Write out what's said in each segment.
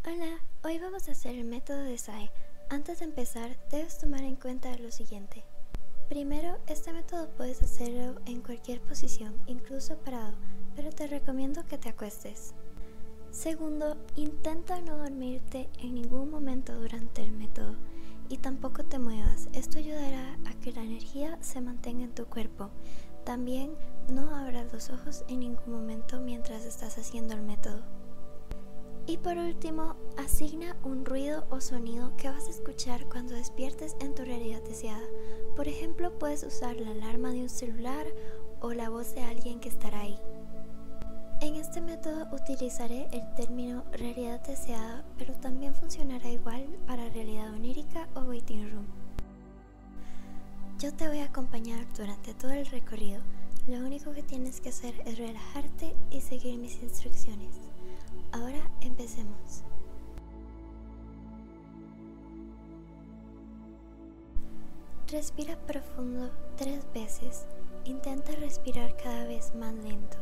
Hola, hoy vamos a hacer el método de SAE. Antes de empezar, debes tomar en cuenta lo siguiente. Primero, este método puedes hacerlo en cualquier posición, incluso parado, pero te recomiendo que te acuestes. Segundo, intenta no dormirte en ningún momento durante el método y tampoco te muevas. Esto ayudará a que la energía se mantenga en tu cuerpo. También no abras los ojos en ningún momento mientras estás haciendo el método. Y por último, asigna un ruido o sonido que vas a escuchar cuando despiertes en tu realidad deseada. Por ejemplo, puedes usar la alarma de un celular o la voz de alguien que estará ahí. En este método utilizaré el término realidad deseada, pero también funcionará igual para realidad onírica o waiting room. Yo te voy a acompañar durante todo el recorrido. Lo único que tienes que hacer es relajarte y seguir mis instrucciones. Ahora empecemos. Respira profundo 3 veces. Intenta respirar cada vez más lento.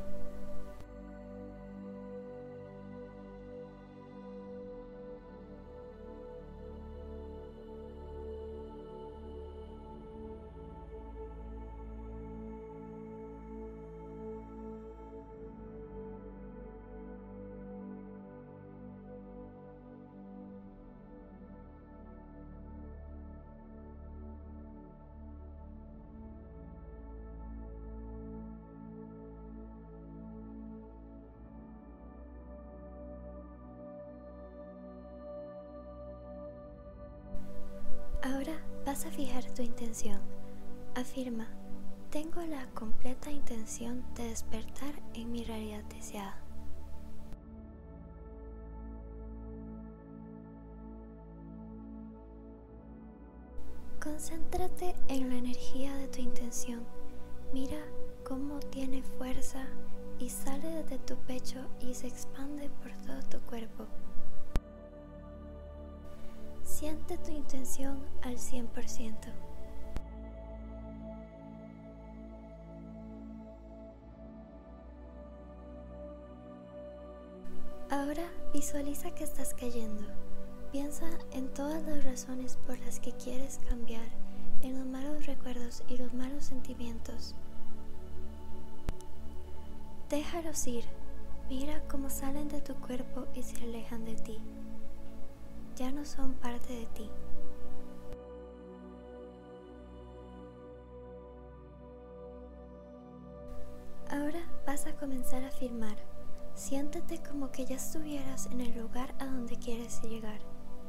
Ahora vas a fijar tu intención. Afirma: tengo la completa intención de despertar en mi realidad deseada. Concéntrate en la energía de tu intención. Mira cómo tiene fuerza y sale desde tu pecho y se expande por todo tu cuerpo. Siente tu intención al 100%. Ahora visualiza que estás cayendo. Piensa en todas las razones por las que quieres cambiar, en los malos recuerdos y los malos sentimientos. Déjalos ir. Mira cómo salen de tu cuerpo y se alejan de ti. Ya no son parte de ti. Ahora vas a comenzar a afirmar. Siéntete como que ya estuvieras en el lugar a donde quieres llegar.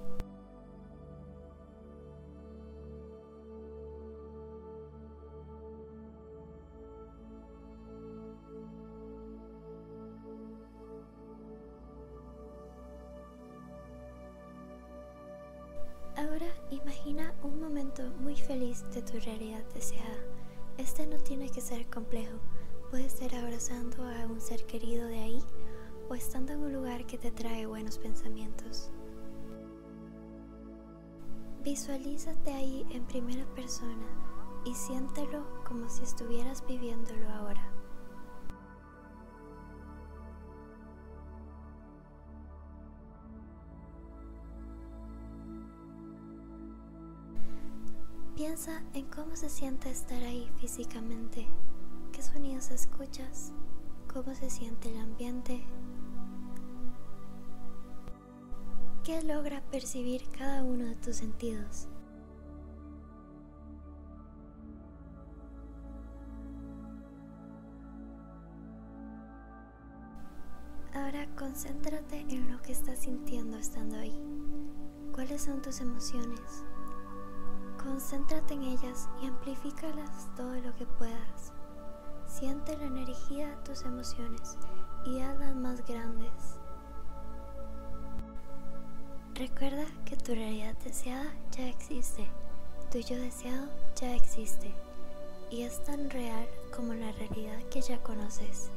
Ahora imagina un momento muy feliz de tu realidad deseada. Este no tiene que ser complejo. Puedes ser abrazando a un ser querido de ahí o estando en un lugar que te trae buenos pensamientos. Visualízate ahí en primera persona y siéntelo como si estuvieras viviéndolo ahora. Piensa en cómo se siente estar ahí físicamente, qué sonidos escuchas, cómo se siente el ambiente, qué logra percibir cada uno de tus sentidos. Ahora concéntrate en lo que estás sintiendo estando ahí. ¿Cuáles son tus emociones? Concéntrate en ellas y amplifícalas todo lo que puedas. Siente la energía de tus emociones y hazlas más grandes. Recuerda que tu realidad deseada ya existe, tu yo deseado ya existe y es tan real como la realidad que ya conoces.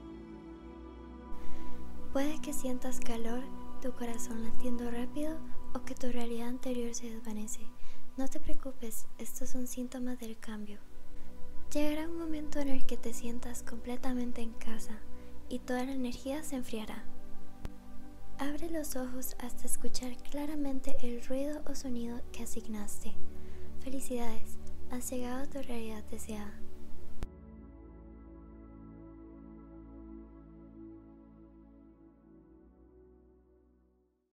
Puede que sientas calor, tu corazón latiendo rápido o que tu realidad anterior se desvanece. No te preocupes, estos son síntomas del cambio. Llegará un momento en el que te sientas completamente en casa y toda la energía se enfriará. Abre los ojos hasta escuchar claramente el ruido o sonido que asignaste. Felicidades, has llegado a tu realidad deseada.